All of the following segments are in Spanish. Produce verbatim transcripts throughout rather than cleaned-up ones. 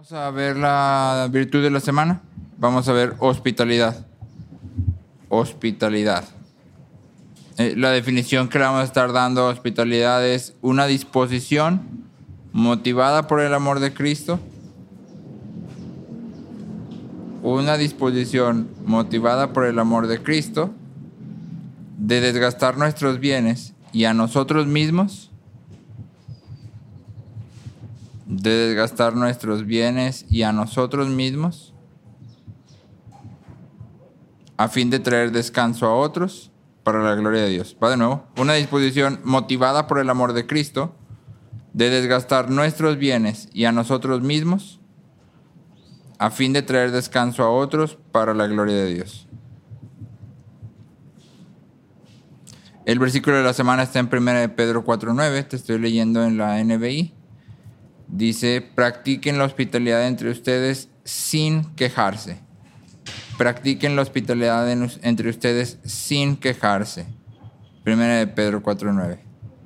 Vamos a ver la virtud de la semana. Vamos a ver hospitalidad. Hospitalidad. Eh, la definición que le vamos a estar dando a hospitalidad es una disposición motivada por el amor de Cristo. Una disposición motivada por el amor de Cristo de desgastar nuestros bienes y a nosotros mismos, de desgastar nuestros bienes y a nosotros mismos, a fin de traer descanso a otros para la gloria de Dios. Va de nuevo. Una disposición motivada por el amor de Cristo de desgastar nuestros bienes y a nosotros mismos, a fin de traer descanso a otros para la gloria de Dios. El versículo de la semana está en primera de Pedro cuatro nueve, te estoy leyendo en la N B I. Dice, practiquen la hospitalidad entre ustedes sin quejarse. Practiquen la hospitalidad en, entre ustedes sin quejarse. Primera de Pedro cuatro nueve.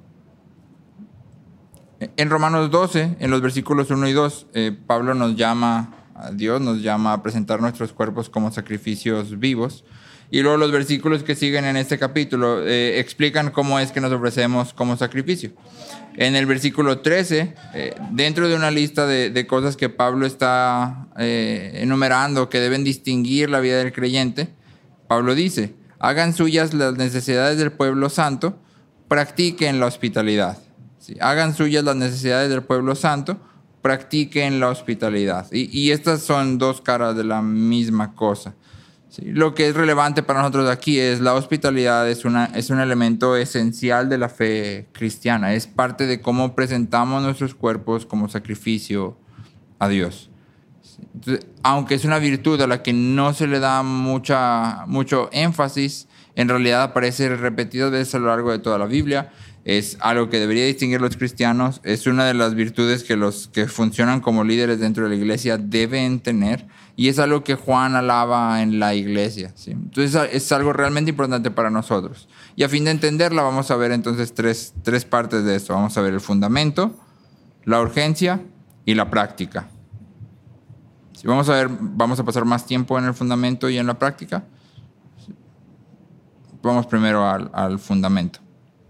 En Romanos doce, en los versículos uno y dos, eh, Pablo nos llama, a Dios nos llama a presentar nuestros cuerpos como sacrificios vivos. Y luego los versículos que siguen en este capítulo eh, explican cómo es que nos ofrecemos como sacrificio. En el versículo trece, eh, dentro de una lista de, de cosas que Pablo está eh, enumerando que deben distinguir la vida del creyente, Pablo dice, hagan suyas las necesidades del pueblo santo, practiquen la hospitalidad. ¿Sí? Hagan suyas las necesidades del pueblo santo, practiquen la hospitalidad. Y, y estas son dos caras de la misma cosa. Sí, lo que es relevante para nosotros aquí es la hospitalidad es, una, es un elemento esencial de la fe cristiana. Es parte de cómo presentamos nuestros cuerpos como sacrificio a Dios. Entonces, aunque es una virtud a la que no se le da mucha, mucho énfasis, en realidad aparece repetidas veces a lo largo de toda la Biblia. Es algo que debería distinguir a los cristianos. Es una de las virtudes que los que funcionan como líderes dentro de la iglesia deben tener. Y es algo que Juan alaba en la iglesia, ¿sí? Entonces es algo realmente importante para nosotros. Y a fin de entenderla vamos a ver entonces tres, tres partes de esto. Vamos a ver el fundamento, la urgencia y la práctica. ¿Sí? Vamos a ver, vamos a pasar más tiempo en el fundamento y en la práctica. ¿Sí? Vamos primero al, al fundamento.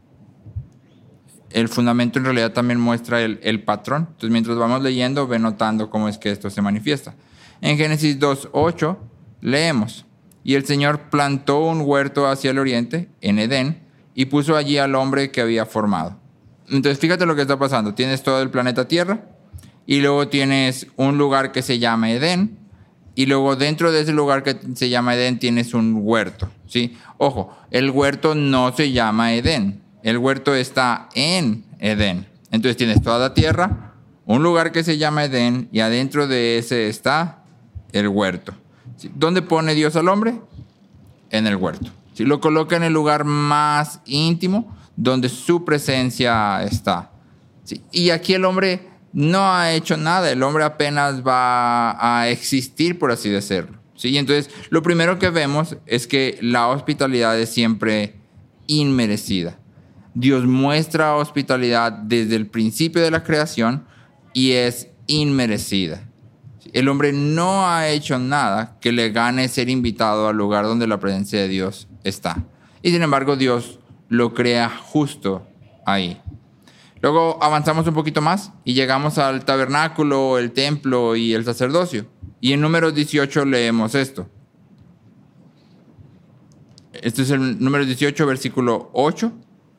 El fundamento en realidad también muestra el, el patrón. Entonces mientras vamos leyendo, ve notando cómo es que esto se manifiesta. En Génesis dos ocho leemos, y el Señor plantó un huerto hacia el oriente, en Edén, y puso allí al hombre que había formado. Entonces fíjate lo que está pasando. Tienes todo el planeta Tierra, y luego tienes un lugar que se llama Edén, y luego dentro de ese lugar que se llama Edén tienes un huerto, ¿sí? Ojo, el huerto no se llama Edén, el huerto está en Edén. Entonces tienes toda la tierra, un lugar que se llama Edén, y adentro de ese está el huerto. ¿Sí? ¿Dónde pone Dios al hombre? En el huerto. ¿Sí? Lo coloca en el lugar más íntimo donde su presencia está. ¿Sí? Y aquí el hombre no ha hecho nada. El hombre apenas va a existir, por así decirlo. ¿Sí? Y entonces lo primero que vemos es que la hospitalidad es siempre inmerecida. Dios muestra hospitalidad desde el principio de la creación y es inmerecida. El hombre no ha hecho nada que le gane ser invitado al lugar donde la presencia de Dios está. Y sin embargo, Dios lo crea justo ahí. Luego avanzamos un poquito más y llegamos al tabernáculo, el templo y el sacerdocio. Y en Números dieciocho leemos esto. Este es el número dieciocho, versículo ocho.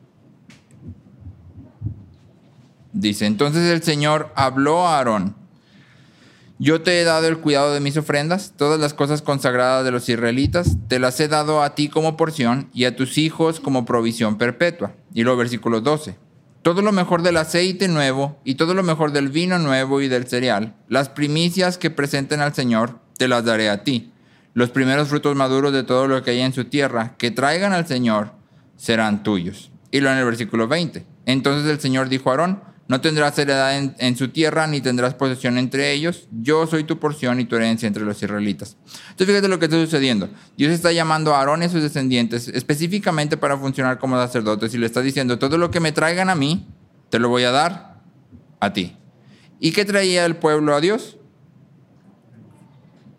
Dice, entonces el Señor habló a Aarón. Yo te he dado el cuidado de mis ofrendas, todas las cosas consagradas de los israelitas, te las he dado a ti como porción y a tus hijos como provisión perpetua. Y luego versículo doce. Todo lo mejor del aceite nuevo y todo lo mejor del vino nuevo y del cereal, las primicias que presenten al Señor, te las daré a ti. Los primeros frutos maduros de todo lo que hay en su tierra, que traigan al Señor, serán tuyos. Y luego en el versículo veinte. Entonces el Señor dijo a Aarón, no tendrás heredad en, en su tierra, ni tendrás posesión entre ellos. Yo soy tu porción y tu herencia entre los israelitas. Entonces fíjate lo que está sucediendo. Dios está llamando a Aarón y a sus descendientes específicamente para funcionar como sacerdotes y le está diciendo, todo lo que me traigan a mí, te lo voy a dar a ti. ¿Y qué traía el pueblo a Dios?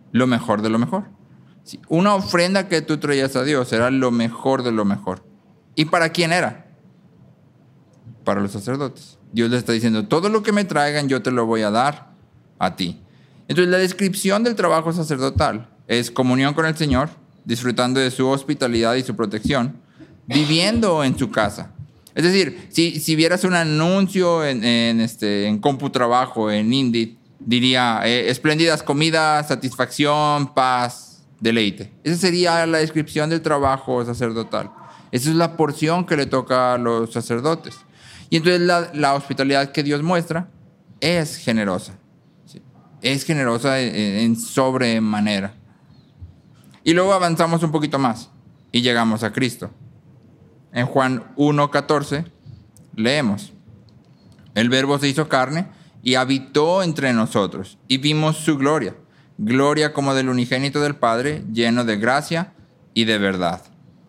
lo mejor de lo mejor. Sí, una ofrenda que tú traías a Dios era lo mejor de lo mejor. ¿Y para quién era? Para los sacerdotes. Dios le está diciendo, todo lo que me traigan yo te lo voy a dar a ti. Entonces la descripción del trabajo sacerdotal es comunión con el Señor, disfrutando de su hospitalidad y su protección, viviendo en su casa. Es decir, si, si vieras un anuncio en, en, este, en CompuTrabajo, en Indeed, diría, eh, espléndidas comidas, satisfacción, paz, deleite. Esa sería la descripción del trabajo sacerdotal. Esa es la porción que le toca a los sacerdotes. Y entonces la, la hospitalidad que Dios muestra es generosa. ¿Sí? Es generosa en, en sobremanera. Y luego avanzamos un poquito más y llegamos a Cristo. En Juan uno catorce leemos, el Verbo se hizo carne y habitó entre nosotros y vimos su gloria, gloria como del unigénito del Padre, lleno de gracia y de verdad.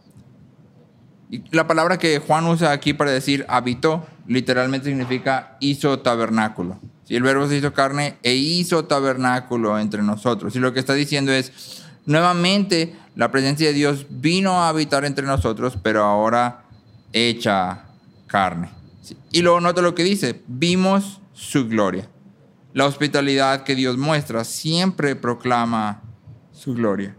Y la palabra que Juan usa aquí para decir habitó, literalmente significa hizo tabernáculo. ¿Sí? El Verbo se hizo carne e hizo tabernáculo entre nosotros. Y lo que está diciendo es, nuevamente la presencia de Dios vino a habitar entre nosotros, pero ahora hecha carne. ¿Sí? Y luego nota lo que dice, vimos su gloria. La hospitalidad que Dios muestra siempre proclama su gloria.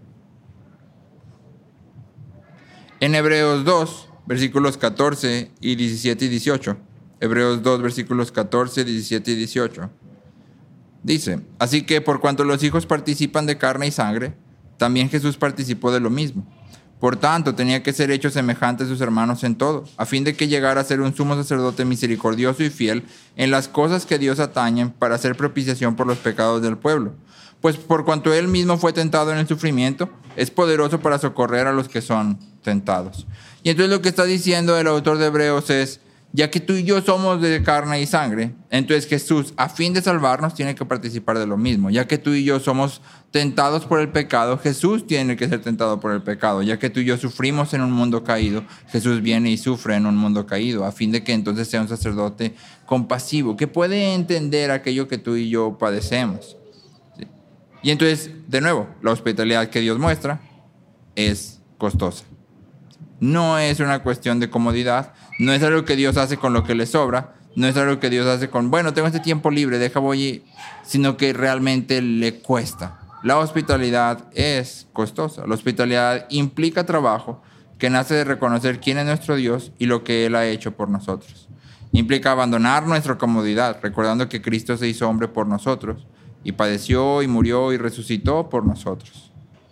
En Hebreos dos, versículos catorce y diecisiete y dieciocho. Hebreos dos, versículos catorce, diecisiete y dieciocho. Dice, así que por cuanto los hijos participan de carne y sangre, también Jesús participó de lo mismo. Por tanto, tenía que ser hecho semejante a sus hermanos en todo, a fin de que llegara a ser un sumo sacerdote misericordioso y fiel en las cosas que Dios atañen para hacer propiciación por los pecados del pueblo. Pues por cuanto él mismo fue tentado en el sufrimiento, es poderoso para socorrer a los que son tentados. Y entonces lo que está diciendo el autor de Hebreos es, ya que tú y yo somos de carne y sangre, entonces Jesús, a fin de salvarnos, tiene que participar de lo mismo. Ya que tú y yo somos tentados por el pecado, Jesús tiene que ser tentado por el pecado. Ya que tú y yo sufrimos en un mundo caído, Jesús viene y sufre en un mundo caído, a fin de que entonces sea un sacerdote compasivo, que puede entender aquello que tú y yo padecemos. ¿Sí? Y entonces, de nuevo, la hospitalidad que Dios muestra es costosa. No es una cuestión de comodidad, no es algo que Dios hace con lo que le sobra, no es algo que Dios hace con, bueno, tengo este tiempo libre, deja voy, sino que realmente le cuesta. La hospitalidad es costosa. La hospitalidad implica trabajo que nace de reconocer quién es nuestro Dios y lo que Él ha hecho por nosotros. Implica abandonar nuestra comodidad, recordando que Cristo se hizo hombre por nosotros y padeció y murió y resucitó por nosotros.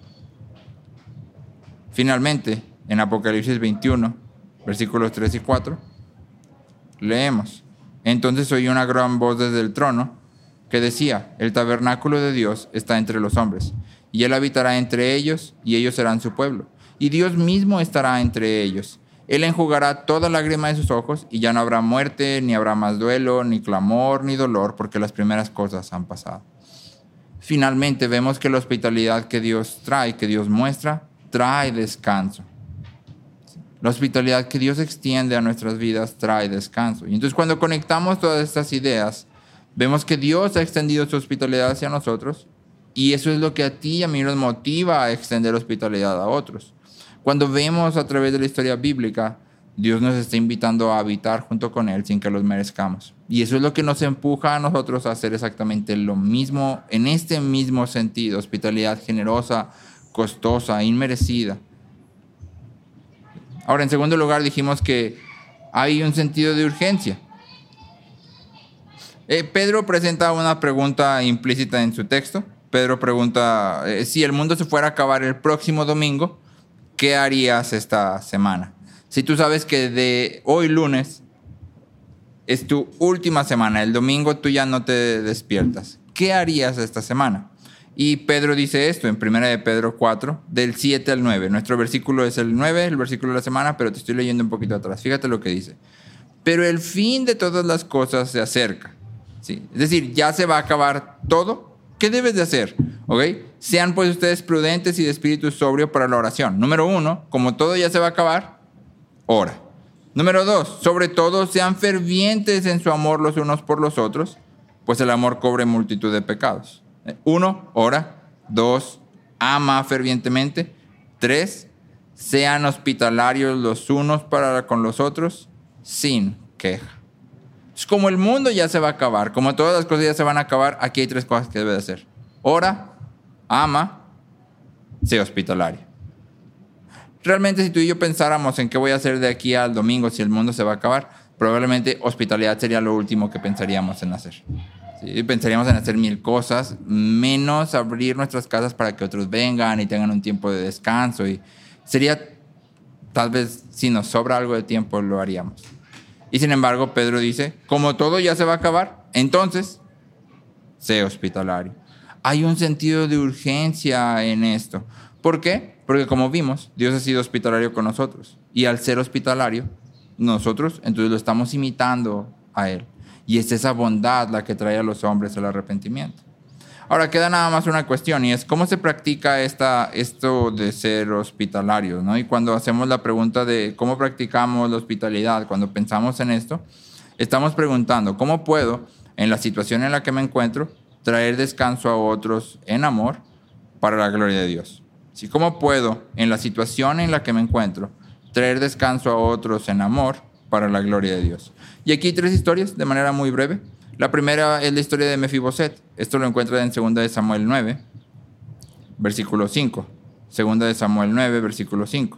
Finalmente, en Apocalipsis veintiuno, versículos tres y cuatro, leemos, entonces oí una gran voz desde el trono que decía, el tabernáculo de Dios está entre los hombres, y Él habitará entre ellos, y ellos serán su pueblo, y Dios mismo estará entre ellos. Él enjugará toda lágrima de sus ojos, y ya no habrá muerte, ni habrá más duelo, ni clamor, ni dolor, porque las primeras cosas han pasado. Finalmente vemos que la hospitalidad que Dios trae, que Dios muestra, trae descanso. La hospitalidad que Dios extiende a nuestras vidas trae descanso. Y entonces cuando conectamos todas estas ideas, vemos que Dios ha extendido su hospitalidad hacia nosotros y eso es lo que a ti y a mí nos motiva a extender hospitalidad a otros. Cuando vemos a través de la historia bíblica, Dios nos está invitando a habitar junto con Él sin que los merezcamos. Y eso es lo que nos empuja a nosotros a hacer exactamente lo mismo, en este mismo sentido, hospitalidad generosa, costosa, inmerecida. Ahora, en segundo lugar, dijimos que hay un sentido de urgencia. Eh, Pedro presenta una pregunta implícita en su texto. Pedro pregunta, eh, si el mundo se fuera a acabar el próximo domingo, ¿qué harías esta semana? Si tú sabes que de hoy lunes es tu última semana, el domingo tú ya no te despiertas, ¿qué harías esta semana? Y Pedro dice esto en primera de Pedro cuatro, del siete al nueve. Nuestro versículo es el nueve, el versículo de la semana, pero te estoy leyendo un poquito atrás. Fíjate lo que dice. Pero el fin de todas las cosas se acerca. ¿Sí? Es decir, ya se va a acabar todo. ¿Qué debes de hacer? ¿Okay? Sean pues ustedes prudentes y de espíritu sobrio para la oración. Número uno, como todo ya se va a acabar, ora. Número dos, sobre todo sean fervientes en su amor los unos por los otros, pues el amor cubre multitud de pecados. Uno, ora. Dos, ama fervientemente. Tres, sean hospitalarios los unos para con los otros sin queja. Es como el mundo ya se va a acabar, como todas las cosas ya se van a acabar, aquí hay tres cosas que debe de hacer. Ora, ama, sea hospitalario. Realmente, si tú y yo pensáramos en qué voy a hacer de aquí al domingo si el mundo se va a acabar, probablemente hospitalidad sería lo último que pensaríamos en hacer. ¿Sí? Pensaríamos en hacer mil cosas, menos abrir nuestras casas para que otros vengan y tengan un tiempo de descanso. Y sería, tal vez, si nos sobra algo de tiempo, lo haríamos. Y sin embargo, Pedro dice, como todo ya se va a acabar, entonces, sé hospitalario. Hay un sentido de urgencia en esto. ¿Por qué? Porque como vimos, Dios ha sido hospitalario con nosotros. Y al ser hospitalario, nosotros, entonces lo estamos imitando a Él. Y es esa bondad la que trae a los hombres al arrepentimiento. Ahora, queda nada más una cuestión, y es cómo se practica esta, esto de ser hospitalarios, ¿no? Y cuando hacemos la pregunta de cómo practicamos la hospitalidad, cuando pensamos en esto, estamos preguntando, ¿cómo puedo, en la situación en la que me encuentro, traer descanso a otros en amor para la gloria de Dios? ¿Sí? ¿Cómo puedo, en la situación en la que me encuentro, traer descanso a otros en amor para la gloria de Dios? Y aquí tres historias, de manera muy breve. La primera es la historia de Mefiboset. Esto lo encuentra en segunda de Samuel nueve, versículo cinco. segunda de Samuel nueve, versículo cinco.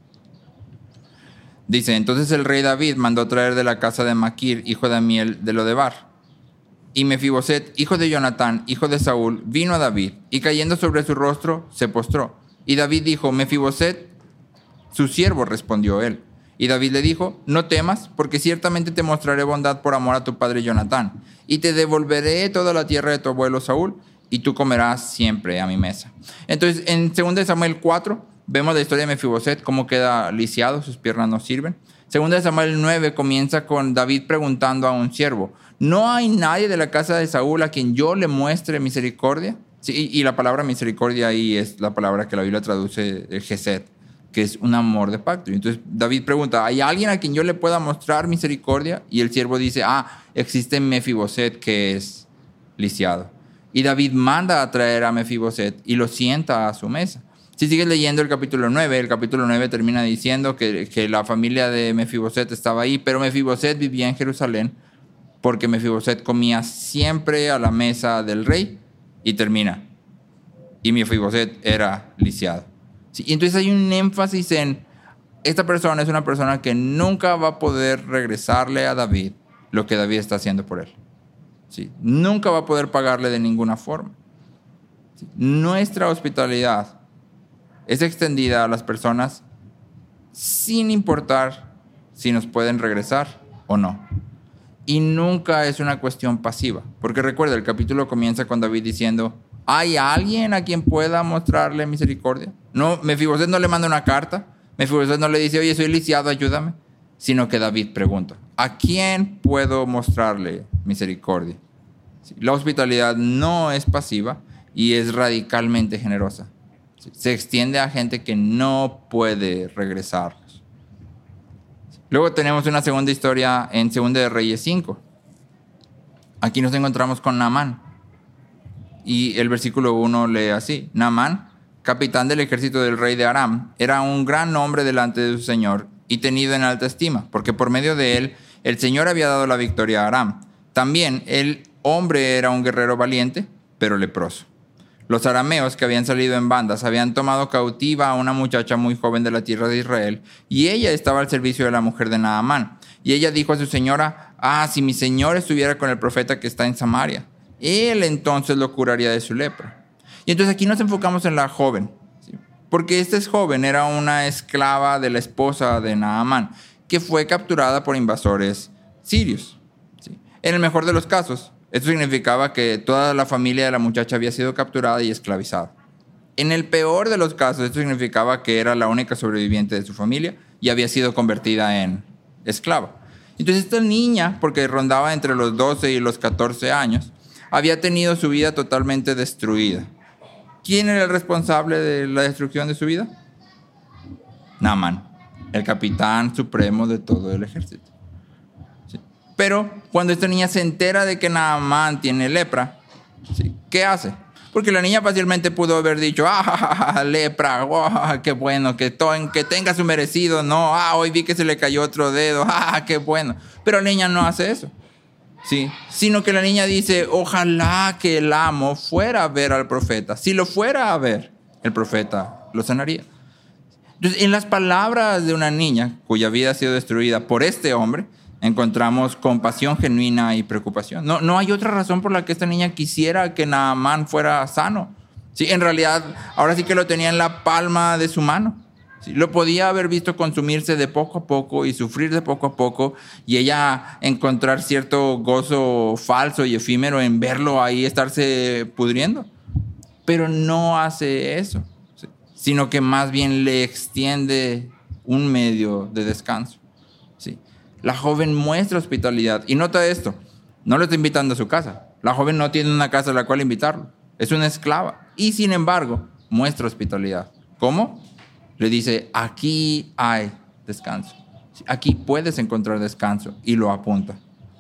Dice, entonces el rey David mandó traer de la casa de Maquir, hijo de Amiel, de Lodebar. Y Mefiboset, hijo de Jonatán, hijo de Saúl, vino a David, y cayendo sobre su rostro, se postró. Y David dijo, Mefiboset, su siervo, respondió él. Y David le dijo, no temas, porque ciertamente te mostraré bondad por amor a tu padre Jonatán, y te devolveré toda la tierra de tu abuelo Saúl, y tú comerás siempre a mi mesa. Entonces, en segunda de Samuel cuatro, vemos la historia de Mefiboset, cómo queda lisiado, sus piernas no sirven. segunda de Samuel nueve comienza con David preguntando a un siervo, ¿no hay nadie de la casa de Saúl a quien yo le muestre misericordia? Sí, y, y la palabra misericordia ahí es la palabra que la Biblia traduce, el gesed, que es un amor de pacto. Entonces David pregunta, ¿hay alguien a quien yo le pueda mostrar misericordia? Y el siervo dice, ah, existe Mefiboset que es lisiado. Y David manda a traer a Mefiboset y lo sienta a su mesa. Si sigues leyendo el capítulo nueve, el capítulo nueve termina diciendo que, que la familia de Mefiboset estaba ahí, pero Mefiboset vivía en Jerusalén porque Mefiboset comía siempre a la mesa del rey, y termina. Y Mefiboset era lisiado. Sí, y entonces hay un énfasis en esta persona es una persona que nunca va a poder regresarle a David lo que David está haciendo por él. Sí, nunca va a poder pagarle de ninguna forma. Sí, nuestra hospitalidad es extendida a las personas sin importar si nos pueden regresar o no. Y nunca es una cuestión pasiva. Porque recuerda, el capítulo comienza con David diciendo, ¿hay alguien a quien pueda mostrarle misericordia? No, Mefiboset no le manda una carta. Mefiboset no le dice, oye, soy lisiado, ayúdame. Sino que David pregunta, ¿a quién puedo mostrarle misericordia? Sí, la hospitalidad no es pasiva y es radicalmente generosa. Sí, se extiende a gente que no puede regresarnos. Sí. Luego tenemos una segunda historia en Segunda de Reyes cinco. Aquí nos encontramos con Naamán. Y el versículo uno lee así, Naamán, capitán del ejército del rey de Aram, era un gran hombre delante de su señor y tenido en alta estima, porque por medio de él el Señor había dado la victoria a Aram. También el hombre era un guerrero valiente, pero leproso. Los arameos que habían salido en bandas habían tomado cautiva a una muchacha muy joven de la tierra de Israel, y ella estaba al servicio de la mujer de Naamán. Y ella dijo a su señora, ah, si mi señor estuviera con el profeta que está en Samaria, él entonces lo curaría de su lepra. Y entonces aquí nos enfocamos en la joven, ¿sí? Porque esta joven era una esclava de la esposa de Naamán, que fue capturada por invasores sirios, ¿sí? En el mejor de los casos, esto significaba que toda la familia de la muchacha había sido capturada y esclavizada. En el peor de los casos, esto significaba que era la única sobreviviente de su familia y había sido convertida en esclava. Entonces esta niña, porque rondaba entre los doce y los catorce años, había tenido su vida totalmente destruida. ¿Quién era el responsable de la destrucción de su vida? Naamán, el capitán supremo de todo el ejército. ¿Sí? Pero cuando esta niña se entera de que Naamán tiene lepra, ¿sí? ¿Qué hace? Porque la niña fácilmente pudo haber dicho, ah, lepra, oh, qué bueno, que, to- que tenga su merecido. No, ah, hoy vi que se le cayó otro dedo, ah, qué bueno. Pero la niña no hace eso. Sí, sino que la niña dice, ojalá que el amo fuera a ver al profeta. Si lo fuera a ver, el profeta lo sanaría. Entonces, en las palabras de una niña cuya vida ha sido destruida por este hombre, encontramos compasión genuina y preocupación. No, no hay otra razón por la que esta niña quisiera que Naamán fuera sano. Sí, en realidad, ahora sí que lo tenía en la palma de su mano. Sí, lo podía haber visto consumirse de poco a poco y sufrir de poco a poco, y ella encontrar cierto gozo falso y efímero en verlo ahí estarse pudriendo. Pero no hace eso, ¿sí? Sino que más bien le extiende un medio de descanso. ¿Sí? La joven muestra hospitalidad. Y nota esto, no lo está invitando a su casa. La joven no tiene una casa a la cual invitarlo. Es una esclava. Y sin embargo, muestra hospitalidad. ¿Cómo? Le dice, aquí hay descanso. Aquí puedes encontrar descanso. Y lo apunta.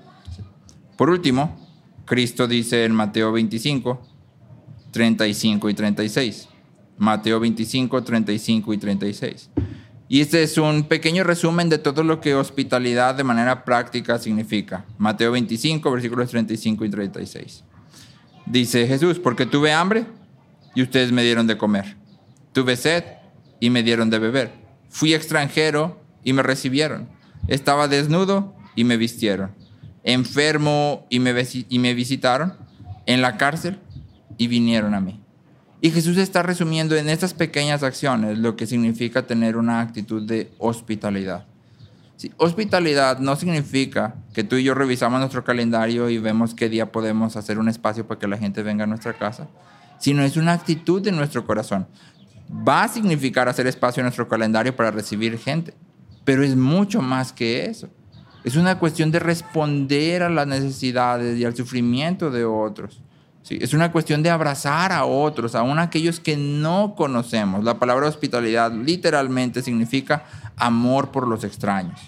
Por último, Cristo dice en Mateo veinticinco, treinta y cinco y treinta y seis. Mateo veinticinco, treinta y cinco y treinta y seis. Y este es un pequeño resumen de todo lo que hospitalidad de manera práctica significa. Mateo veinticinco, versículos treinta y cinco y treinta y seis. Dice Jesús, porque tuve hambre y ustedes me dieron de comer. Tuve sed y me dieron de beber. Fui extranjero y me recibieron. Estaba desnudo y me vistieron. Enfermo y me, y me visitaron. En la cárcel y vinieron a mí. Y Jesús está resumiendo en estas pequeñas acciones lo que significa tener una actitud de hospitalidad. Sí, hospitalidad no significa que tú y yo revisamos nuestro calendario y vemos qué día podemos hacer un espacio para que la gente venga a nuestra casa, sino es una actitud de nuestro corazón. Va a significar hacer espacio en nuestro calendario para recibir gente, pero es mucho más que eso. Es una cuestión de responder a las necesidades y al sufrimiento de otros. Sí, es una cuestión de abrazar a otros, aún aquellos que no conocemos. La palabra hospitalidad literalmente significa amor por los extraños.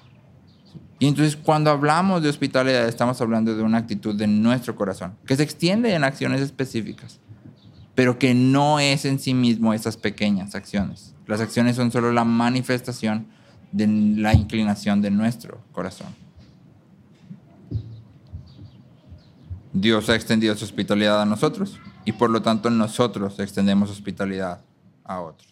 Y entonces cuando hablamos de hospitalidad estamos hablando de una actitud de nuestro corazón, que se extiende en acciones específicas, pero que no es en sí mismo esas pequeñas acciones. Las acciones son solo la manifestación de la inclinación de nuestro corazón. Dios ha extendido su hospitalidad a nosotros y por lo tanto nosotros extendemos hospitalidad a otros.